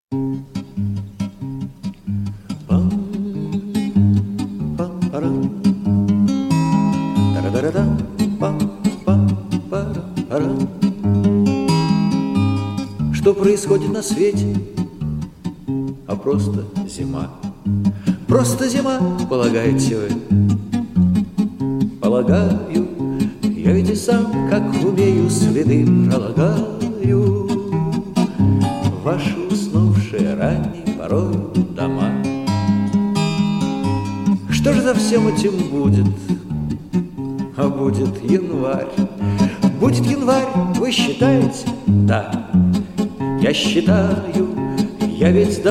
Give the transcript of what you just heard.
Что происходит на свете? А просто зима. Просто зима, полагаете вы? Полагаю, я ведь и сам, как умею, следы пролагаю в ваши уснувшие ранней порою дома. Что же за всем этим будет? А будет январь. Будет январь, вы считаете? Да, я считаю, я ведь